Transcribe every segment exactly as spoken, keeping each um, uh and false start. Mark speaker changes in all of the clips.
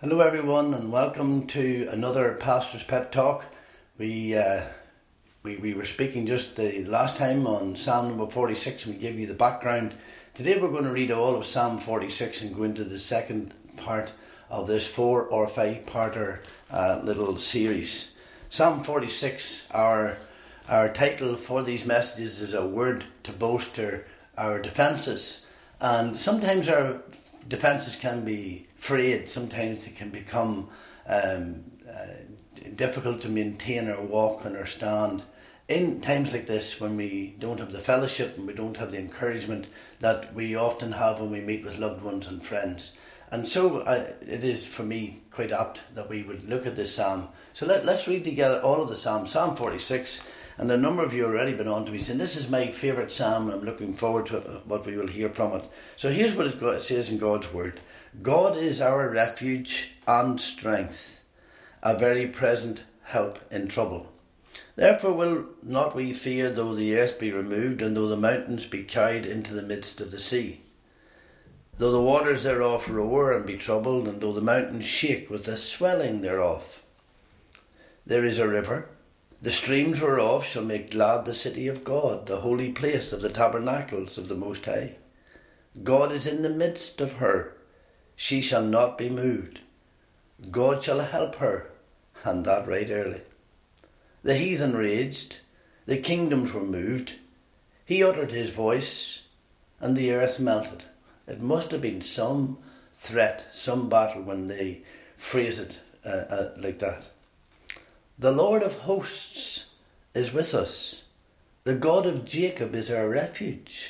Speaker 1: Hello everyone, and welcome to another Pastor's Pep Talk. We uh, we we were speaking just the last time on Psalm number forty-six, and we gave you the background. Today we're going to read all of Psalm forty-six and go into the second part of this four or five parter uh, little series. Psalm forty-six, our our title for these messages is a word to bolster our defences, and sometimes our defences can be frayed. Sometimes it can become um, uh, difficult to maintain our walk and our stand in times like this, when we don't have the fellowship and we don't have the encouragement that we often have when we meet with loved ones and friends. And so uh, it is for me quite apt that we would look at this psalm. So let, let's read together all of the psalms. Psalm forty-six, and a number of you have already been on to me saying this is my favourite psalm, and I'm looking forward to what we will hear from it. So here's what it says in God's word. God is our refuge and strength, a very present help in trouble. Therefore will not we fear, though the earth be removed, and though the mountains be carried into the midst of the sea. Though the waters thereof roar and be troubled, and though the mountains shake with the swelling thereof. There is a river, the streams whereof shall make glad the city of God, the holy place of the tabernacles of the Most High. God is in the midst of her. She shall not be moved. God shall help her, and that right early. The heathen raged, the kingdoms were moved. He uttered his voice, and the earth melted. It must have been some threat, some battle, when they phrase it uh, uh, like that. The Lord of hosts is with us. The God of Jacob is our refuge.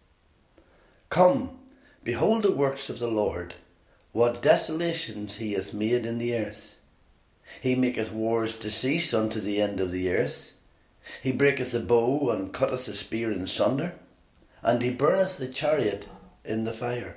Speaker 1: Come, behold the works of the Lord, what desolations he hath made in the earth. He maketh wars to cease unto the end of the earth. He breaketh the bow and cutteth the spear in sunder, and he burneth the chariot in the fire.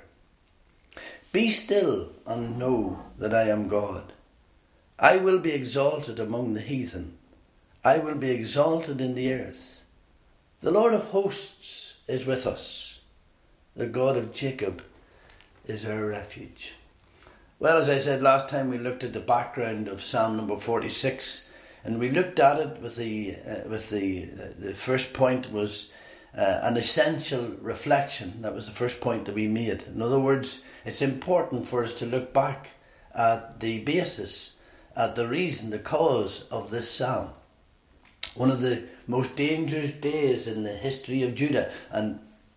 Speaker 1: Be still and know that I am God. I will be exalted among the heathen. I will be exalted in the earth. The Lord of hosts is with us. The God of Jacob is our refuge. Well, as I said last time, we looked at the background of Psalm number forty-six, and we looked at it with the uh, with the uh, the first point was uh, an essential reflection. That was the first point that we made. In other words, it's important for us to look back at the basis, at the reason, the cause of this psalm. One of the most dangerous days in the history of Judah, and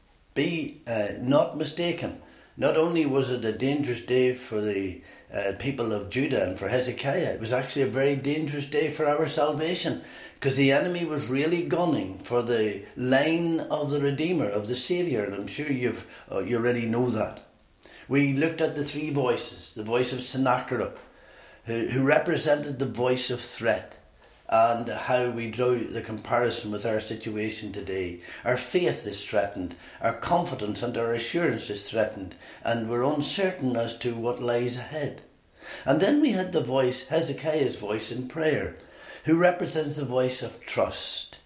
Speaker 1: be uh, not mistaken. Not only was it a dangerous day for the uh, people of Judah and for Hezekiah, it was actually a very dangerous day for our salvation, because the enemy was really gunning for the line of the Redeemer, of the Saviour, and I'm sure you've uh, you already know that. We looked at the three voices, the voice of Sennacherib, who, who represented the voice of threat, and how we drew the comparison with our situation today. Our faith is threatened, our confidence and our assurance is threatened, and we're uncertain as to what lies ahead. And then we had the voice, Hezekiah's voice in prayer, who represents the voice of trust.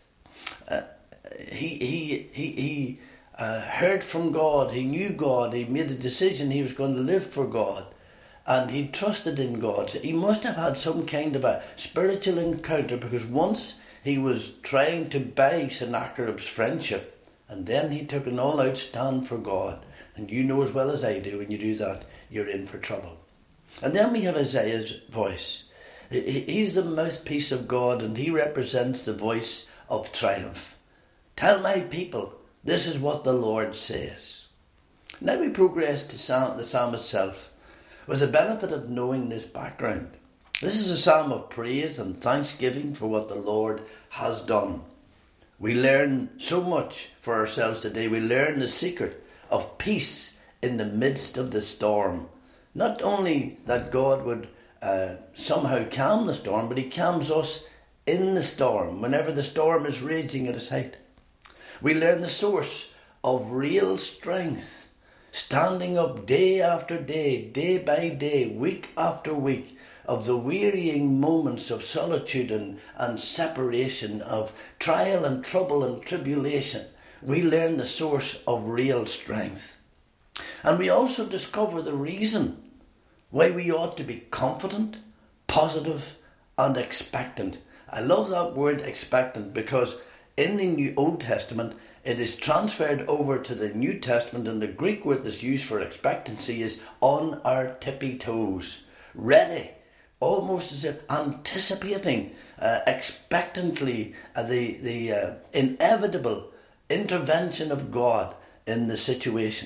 Speaker 1: Uh, he he he he uh, heard from God, he knew God, he made a decision he was going to live for God. And he trusted in God. He must have had some kind of a spiritual encounter, because once he was trying to buy Sennacherib's friendship, and then he took an all-out stand for God. And you know as well as I do, when you do that, you're in for trouble. And then we have Isaiah's voice. He's the mouthpiece of God, and he represents the voice of triumph. Tell my people, this is what the Lord says. Now we progress to the psalm itself. Was a benefit of knowing this background. This is a psalm of praise and thanksgiving for what the Lord has done. We learn so much for ourselves today. We learn the secret of peace in the midst of the storm. Not only that God would uh, somehow calm the storm, but he calms us in the storm, whenever the storm is raging at its height. We learn the source of real strength, standing up day after day, day by day, week after week, of the wearying moments of solitude and, and separation, of trial and trouble and tribulation. We learn the source of real strength. And we also discover the reason why we ought to be confident, positive and expectant. I love that word expectant because in the New Old Testament it is transferred over to the New Testament, and the Greek word that's used for expectancy is on our tippy toes, ready, almost as if anticipating, uh, expectantly uh, the, the uh, inevitable intervention of God in the situation.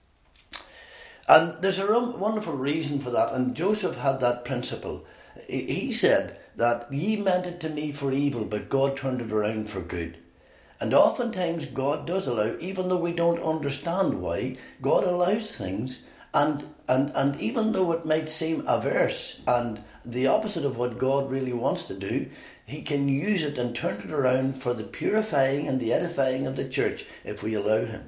Speaker 1: And there's a wonderful reason for that, and Joseph had that principle. He said that ye meant it to me for evil, but God turned it around for good. And oftentimes God does allow, even though we don't understand why, God allows things, and, and, and even though it might seem averse and the opposite of what God really wants to do, he can use it and turn it around for the purifying and the edifying of the church if we allow him.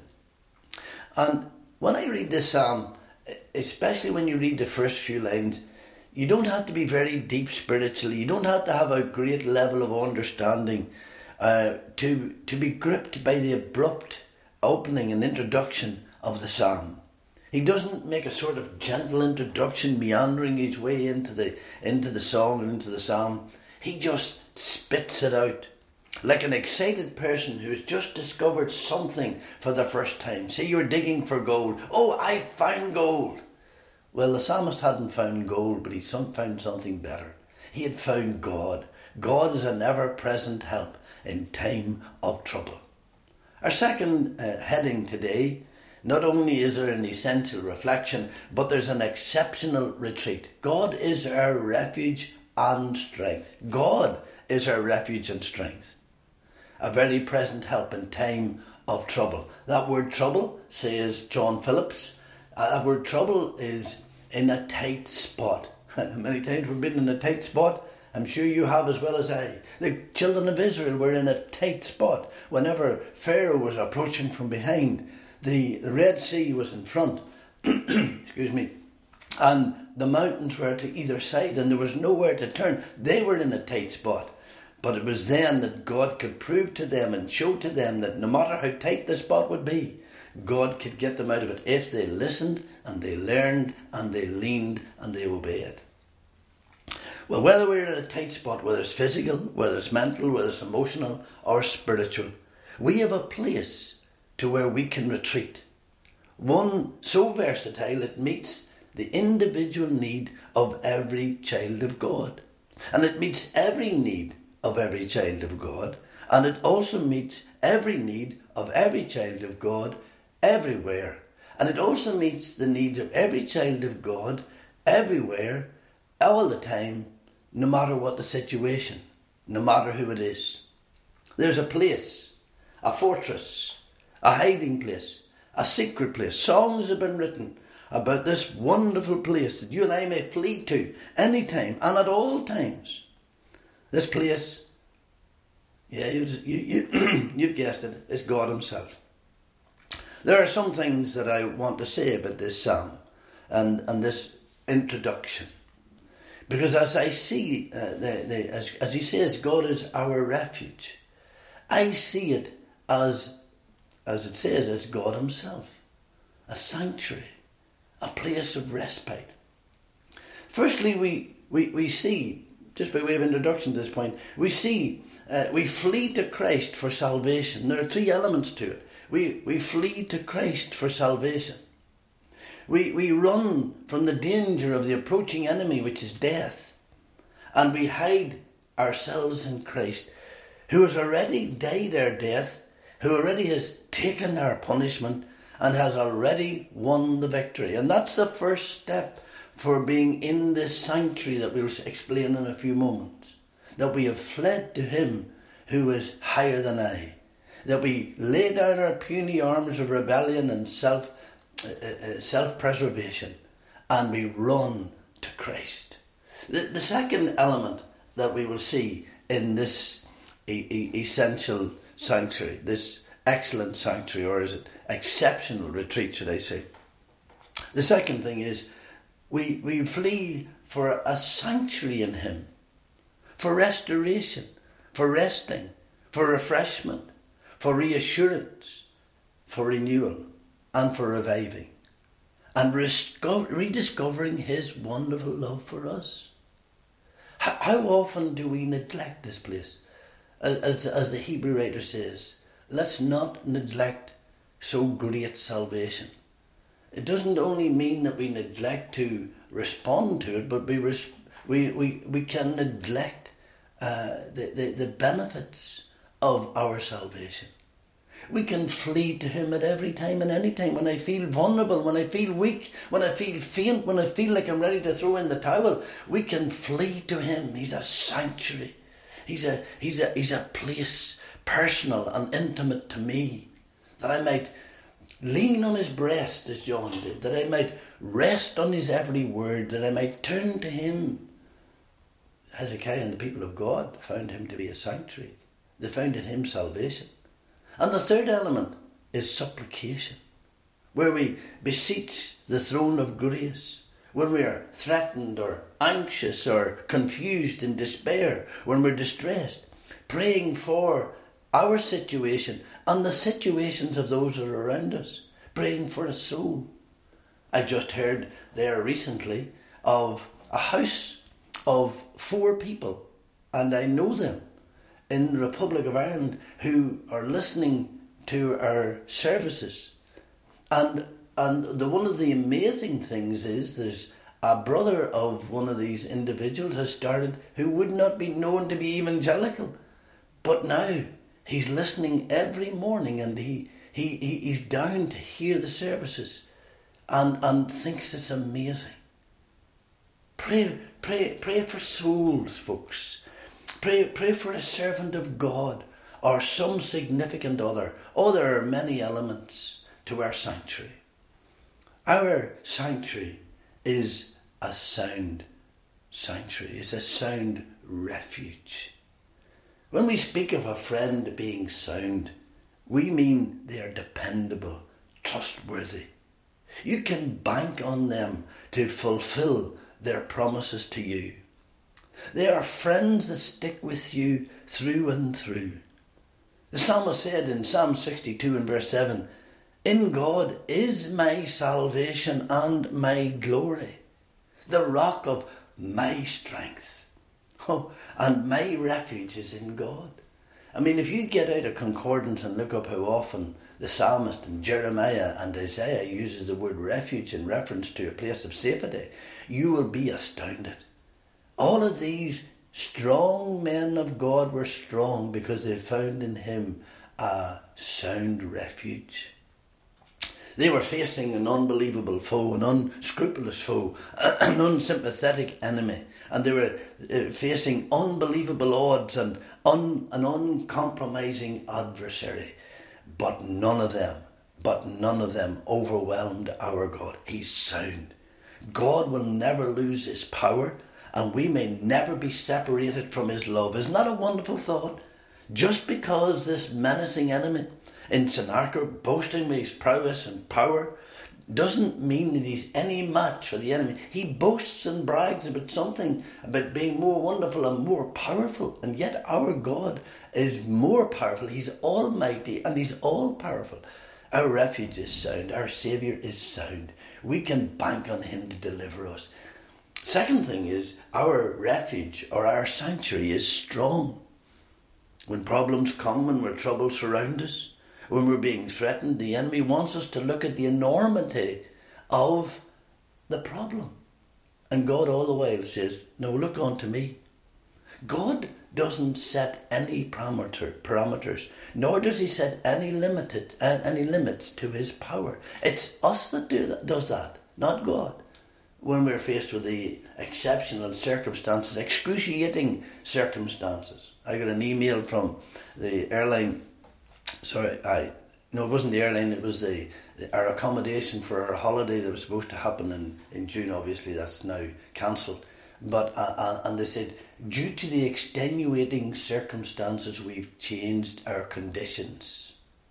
Speaker 1: And when I read this psalm, especially when you read the first few lines, you don't have to be very deep spiritually. You don't have to have a great level of understanding uh, to, to be gripped by the abrupt opening and introduction of the psalm. He doesn't make a sort of gentle introduction, meandering his way into the into the song and into the psalm. He just spits it out like an excited person who's just discovered something for the first time. Say you're digging for gold. Oh, I found gold. Well, the psalmist hadn't found gold, but he found something better. He had found God. God is an ever-present help in time of trouble. Our second uh, heading today, not only is there an essential reflection, but there's an exceptional retreat. God is our refuge and strength. God is our refuge and strength. A very present help in time of trouble. That word trouble, says John Phillips, uh, that word trouble is in a tight spot. Many times we've been in a tight spot. I'm sure you have as well as I. The children of Israel were in a tight spot. Whenever Pharaoh was approaching from behind, the, the Red Sea was in front. Excuse me. And the mountains were to either side, and there was nowhere to turn. They were in a tight spot. But it was then that God could prove to them and show to them that no matter how tight the spot would be, God could get them out of it if they listened and they learned and they leaned and they obeyed. Well, whether we're in a tight spot, whether it's physical, whether it's mental, whether it's emotional or spiritual, we have a place to where we can retreat. One so versatile it meets the individual need of every child of God. And it meets every need of every child of God. And it also meets every need of every child of God everywhere. And it also meets the needs of every child of God everywhere, all the time, no matter what the situation, no matter who it is. There's a place, a fortress, a hiding place, a secret place. Songs have been written about this wonderful place that you and I may flee to anytime and at all times. This place, yeah, you, you, you, you've guessed it, it's God himself. There are some things that I want to say about this psalm and, and this introduction. Because as I see, uh, the, the, as, as he says, God is our refuge, I see it as, as it says, as God himself. A sanctuary, a place of respite. Firstly, we, we, we see, just by way of introduction to this point, we see, uh, we flee to Christ for salvation. There are three elements to it. We, we flee to Christ for salvation. We, we run from the danger of the approaching enemy, which is death. And we hide ourselves in Christ, who has already died our death, who already has taken our punishment, and has already won the victory. And that's the first step for being in this sanctuary that we'll explain in a few moments. That we have fled to him who is higher than I. That we lay down our puny arms of rebellion and self Uh, uh, self-preservation, and we run to Christ. The, the second element that we will see in this e- e- essential sanctuary, this excellent sanctuary, or is it exceptional retreat, should I say? The second thing is we, we flee for a sanctuary in him, for restoration, for resting, for refreshment, for reassurance, for renewal, and for reviving. and rediscover, rediscovering his wonderful love for us. How, how often do we neglect this place? As, as the Hebrew writer says, let's not neglect so great salvation. It doesn't only mean that we neglect to respond to it, but we res- we, we, we can neglect uh, the, the, the benefits of our salvation. We can flee to him at every time and any time. When I feel vulnerable, when I feel weak, when I feel faint, when I feel like I'm ready to throw in the towel, we can flee to him. He's a sanctuary. He's a, he's a, he's a place personal and intimate to me, that I might lean on his breast as John did, that I might rest on his every word, that I might turn to him. Hezekiah and the people of God found him to be a sanctuary. They found in him salvation. And the third element is supplication, where we beseech the throne of grace, when we are threatened or anxious or confused in despair, when we're distressed, praying for our situation and the situations of those that are around us, praying for a soul. I just heard there recently of a house of four people, and I know them, in the Republic of Ireland, who are listening to our services. And and the one of the amazing things is there's a brother of one of these individuals has started who would not be known to be evangelical. But now he's listening every morning, and he, he, he he's down to hear the services and, and thinks it's amazing. Pray, pray, pray for souls, folks. Pray, pray for a servant of God or some significant other. Oh, there are many elements to our sanctuary. Our sanctuary is a sound sanctuary. It's a sound refuge. When we speak of a friend being sound, we mean they are dependable, trustworthy. You can bank on them to fulfill their promises to you. They are friends that stick with you through and through. The psalmist said in Psalm sixty-two and verse seven, "In God is my salvation and my glory, the rock of my strength. Oh, and my refuge is in God." I mean, if you get out a concordance and look up how often the psalmist and Jeremiah and Isaiah uses the word refuge in reference to a place of safety, you will be astounded. All of these strong men of God were strong because they found in him a sound refuge. They were facing an unbelievable foe, an unscrupulous foe, an unsympathetic enemy, and they were facing unbelievable odds and un, an uncompromising adversary. But none of them, but none of them overwhelmed our God. He's sound. God will never lose his power, and we may never be separated from his love. Isn't that a wonderful thought? Just because this menacing enemy in Sennacherib, boasting with his prowess and power, doesn't mean that he's any match for the enemy. He boasts and brags about something, about being more wonderful and more powerful. And yet our God is more powerful. He's almighty and he's all powerful. Our refuge is sound. Our Saviour is sound. We can bank on him to deliver us. Second thing is, our refuge or our sanctuary is strong. When problems come, when trouble surround us, when we're being threatened, the enemy wants us to look at the enormity of the problem. And God all the while says, no, look on to me. God doesn't set any parameter, parameters, nor does he set any limited, uh, any limits to his power. It's us that do that, does that, not God. When we're faced with the exceptional circumstances, excruciating circumstances. I got an email from the airline. Sorry, I no, it wasn't the airline. It was the, the our accommodation for our holiday that was supposed to happen in, in June. Obviously, that's now cancelled. But uh, uh, and they said, due to the extenuating circumstances, we've changed our conditions.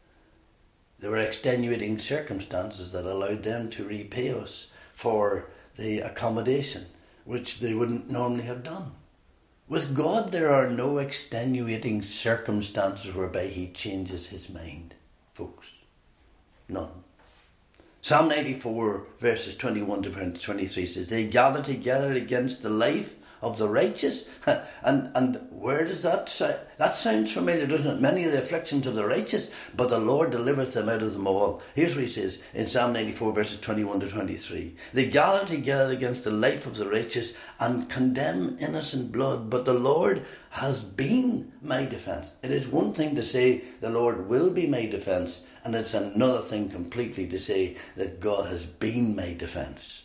Speaker 1: There were extenuating circumstances that allowed them to repay us for the accommodation, which they wouldn't normally have done. With God, there are no extenuating circumstances whereby he changes his mind, folks. None. Psalm ninety-four verses twenty-one to twenty-three says, they gather together against the life of the righteous. and and where does that sound? That sounds familiar, doesn't it? Many of the afflictions of the righteous, but the Lord delivereth them out of them all. Here's what he says in Psalm ninety-four verses twenty-one to twenty-three. They gather together against the life of the righteous and condemn innocent blood, but the Lord has been my defence. It is one thing to say the Lord will be my defence, and it's another thing completely to say that God has been my defence.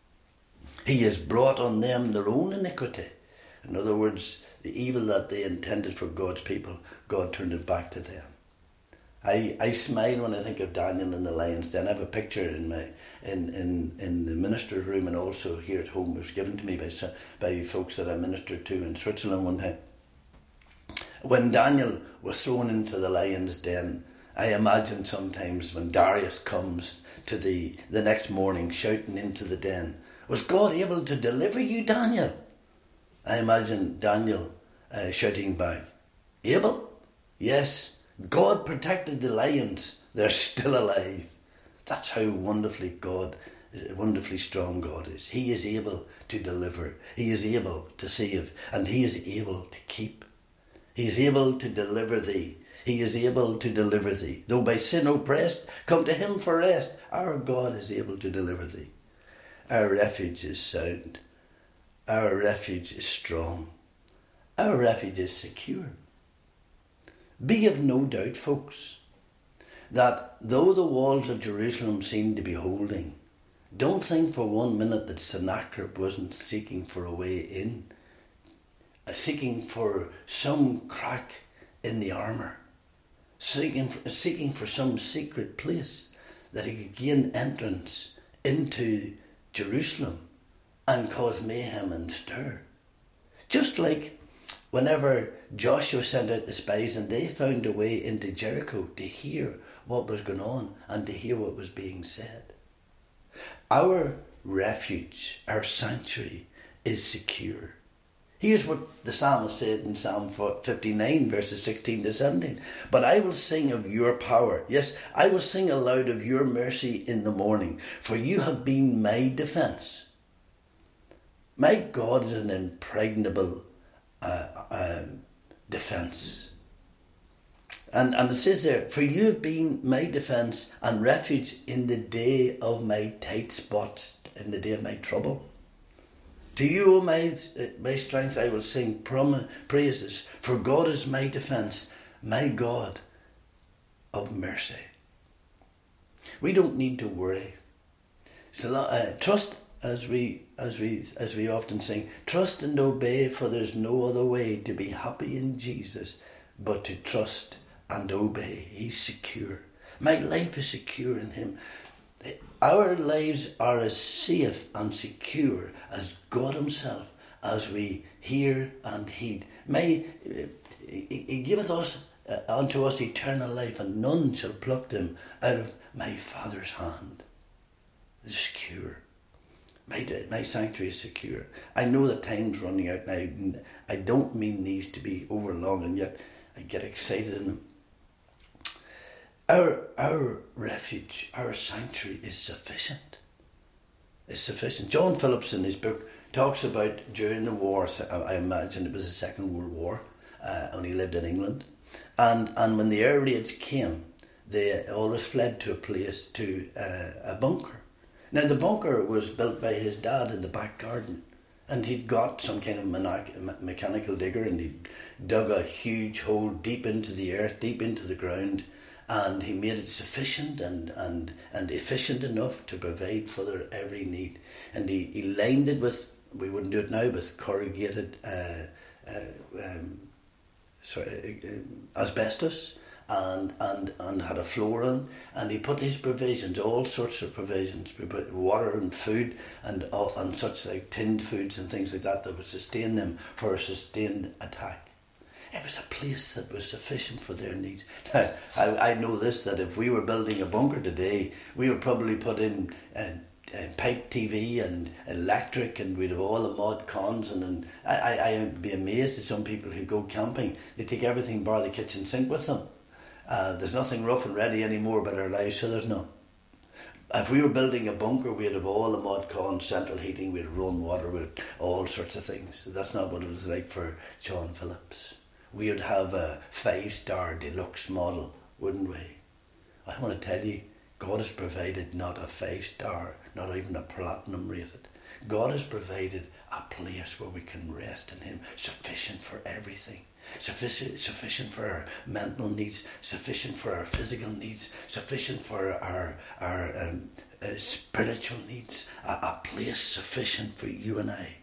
Speaker 1: He has brought on them their own iniquity. In other words, the evil that they intended for God's people, God turned it back to them. I, I smile when I think of Daniel in the lion's den. I have a picture in my in, in, in the minister's room and also here at home. It was given to me by, by folks that I ministered to in Switzerland one time. When Daniel was thrown into the lion's den, I imagine sometimes when Darius comes to the, the next morning shouting into the den, was God able to deliver you, Daniel? I imagine Daniel uh, shouting back, able? Yes, God protected the lions. They're still alive. That's how wonderfully God, wonderfully strong God is. He is able to deliver. He is able to save. And he is able to keep. He is able to deliver thee. He is able to deliver thee. Though by sin oppressed, come to him for rest. Our God is able to deliver thee. Our refuge is sound. Our refuge is strong. Our refuge is secure. Be of no doubt, folks, that though the walls of Jerusalem seem to be holding, don't think for one minute that Sennacherib wasn't seeking for a way in, seeking for some crack in the armour, seeking for, seeking for some secret place that he could gain entrance into Jerusalem and cause mayhem and stir. Just like whenever Joshua sent out the spies and they found a way into Jericho to hear what was going on and to hear what was being said. Our refuge, our sanctuary is secure. Here's what the psalmist said in Psalm fifty-nine verses sixteen to seventeen. But I will sing of your power. Yes, I will sing aloud of your mercy in the morning, for you have been my defence. My God is an impregnable uh, uh, defence. And, and it says there, for you have been my defence and refuge in the day of my tight spots, in the day of my trouble. To you, O my, my strength, I will sing praises, for God is my defence, my God of mercy. We don't need to worry. So, uh, trust, as we as we as we often sing, trust and obey, for there's no other way to be happy in Jesus but to trust and obey. He's secure. My life is secure in him. Our lives are as safe and secure as God himself as we hear and heed. May he giveth us uh, unto us eternal life, and none shall pluck them out of my Father's hand. It's secure. My, my sanctuary is secure. I know that time's running out now. I don't mean these to be over long, and yet I get excited in them. Our our refuge, our sanctuary is sufficient. It's sufficient. John Phillips in his book talks about during the war, I imagine it was the Second World War, uh, and he lived in England. And, and when the air raids came, they always fled to a place, to uh, a bunker. Now the bunker was built by his dad in the back garden. And he'd got some kind of mechanical digger, and he dug a huge hole deep into the earth, deep into the ground. And he made it sufficient and, and, and efficient enough to provide for their every need. And he, he lined it with, we wouldn't do it now, with corrugated uh, uh, um, sorry, uh, asbestos, and, and, and had a floor on. And he put his provisions, all sorts of provisions, water and food and, uh, and such like tinned foods and things like that that would sustain them for a sustained attack. It was a place that was sufficient for their needs. Now, I, I know this, that if we were building a bunker today, we would probably put in uh, uh, pipe T V and electric, and we'd have all the mod cons. And, and I, I, I would be amazed at some people who go camping. They take everything bar the kitchen sink with them. Uh, there's nothing rough and ready anymore about our lives, so there's none. If we were building a bunker, we'd have all the mud con, central heating, we'd run water, we'd all sorts of things. That's not what it was like for John Phillips. We would have a five-star deluxe model, wouldn't we? I want to tell you, God has provided not a five-star, not even a platinum rated. God has provided a place where we can rest in Him, sufficient for everything. Sufficient, sufficient for our mental needs, sufficient for our physical needs, sufficient for our our um, uh, spiritual needs. A, a place sufficient for you and I.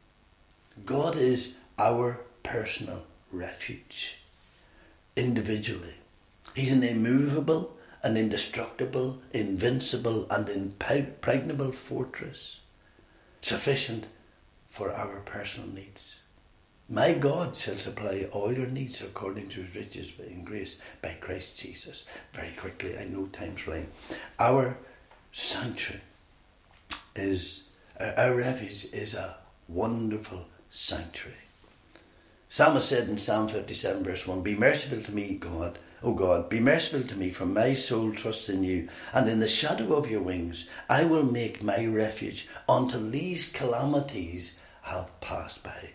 Speaker 1: God is our personal refuge, individually. He's an immovable, an indestructible, invincible, and impregnable fortress, sufficient for our personal needs. My God shall supply all your needs according to His riches in grace by Christ Jesus. Very quickly, I know time's flying. Our sanctuary is, our refuge is a wonderful sanctuary. Psalmist said in Psalm fifty-seven verse one, "Be merciful to me, God, O God, be merciful to me, for my soul trusts in you, and in the shadow of your wings I will make my refuge until these calamities have passed by."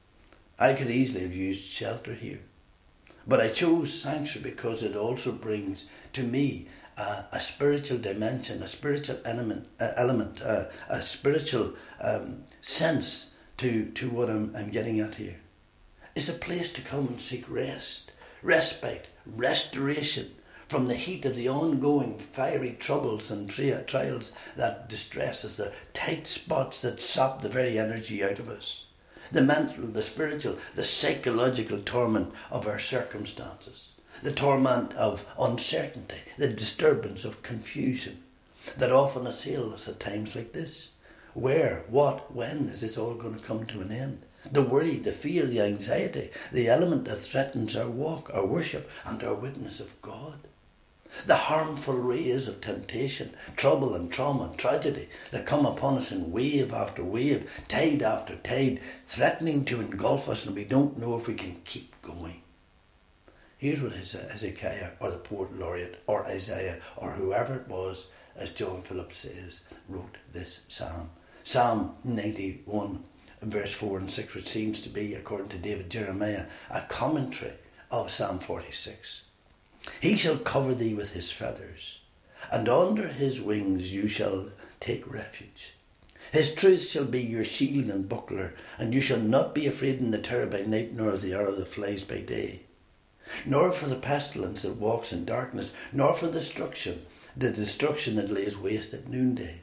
Speaker 1: I could easily have used shelter here, but I chose sanctuary because it also brings to me uh, a spiritual dimension, a spiritual element, uh, element uh, a spiritual um, sense to, to what I'm, I'm getting at here. It's a place to come and seek rest, respite, restoration from the heat of the ongoing fiery troubles and tri- trials that distress us, the tight spots that sap the very energy out of us. The mental, the spiritual, the psychological torment of our circumstances. The torment of uncertainty, the disturbance of confusion that often assail us at times like this. Where, what, when is this all going to come to an end? The worry, the fear, the anxiety, the element that threatens our walk, our worship, and our witness of God. The harmful rays of temptation, trouble and trauma and tragedy that come upon us in wave after wave, tide after tide, threatening to engulf us, and we don't know if we can keep going. Here's what Hezekiah or the poet laureate or Isaiah or whoever it was, as John Phillips says, wrote this psalm. Psalm ninety-one verse four and six, which seems to be, according to David Jeremiah, a commentary of Psalm forty-six. "He shall cover thee with his feathers, and under his wings you shall take refuge. His truth shall be your shield and buckler, and you shall not be afraid in the terror by night, nor of the arrow that flies by day, nor for the pestilence that walks in darkness, nor for destruction, the destruction that lays waste at noonday."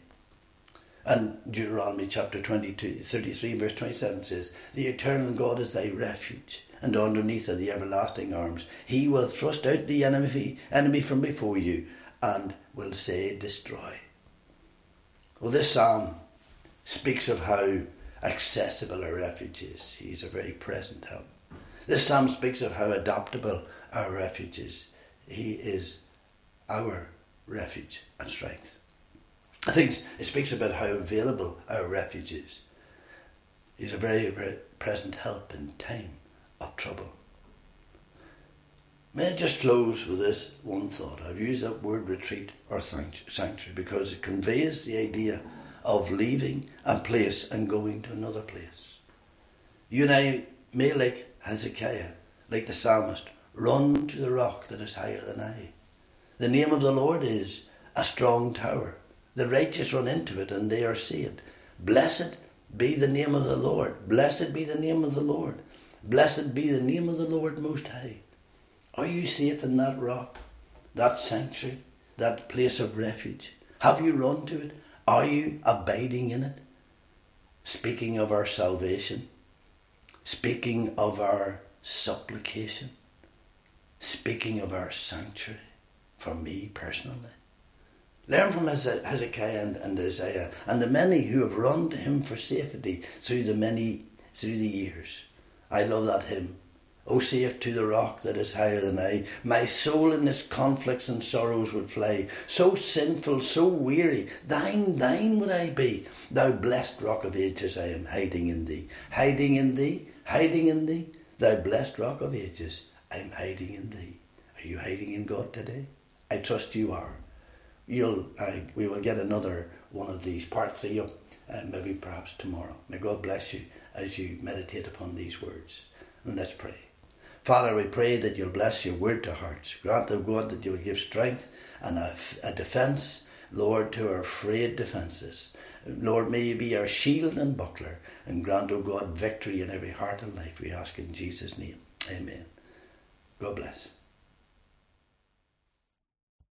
Speaker 1: And Deuteronomy chapter twenty-two, thirty-three verse twenty-seven says, "The eternal God is thy refuge, and underneath are the everlasting arms. He will thrust out the enemy, enemy from before you, and will say, destroy." Well, this psalm speaks of how accessible our refuge is. He's a very present help. This psalm speaks of how adaptable our refuge is. He is our refuge and strength. I think it speaks about how available our refuge is. He's a very, very present help in time of trouble. May I just close with this one thought. I've used that word retreat or sanctuary because it conveys the idea of leaving a place and going to another place. You and I may, like Hezekiah, like the psalmist, run to the rock that is higher than I. The name of the Lord is a strong tower. The righteous run into it and they are saved. Blessed be the name of the Lord. Blessed be the name of the Lord. Blessed be the name of the Lord Most High. Are you safe in that rock, that sanctuary, that place of refuge? Have you run to it? Are you abiding in it? Speaking of our salvation, speaking of our supplication, speaking of our sanctuary, for me personally. Learn from Hezekiah and, and Isaiah and the many who have run to him for safety through the many through the years. I love that hymn. "O safe to the rock that is higher than I, my soul in its conflicts and sorrows would fly. So sinful, so weary, thine, thine would I be. Thou blessed rock of ages, I am hiding in thee. Hiding in thee, hiding in thee. Thou blessed rock of ages, I am hiding in thee." Are you hiding in God today? I trust you are. you'll uh, we will get another one of these, part three up, uh, maybe perhaps tomorrow. May God bless you as you meditate upon these words. And let's pray. Father, we pray that you'll bless your word to hearts. Grant, O God, that you will give strength and a, a defence, Lord, to our frayed defences. Lord, may you be our shield and buckler, and grant, O God, victory in every heart and life. We ask in Jesus' name. Amen. God bless.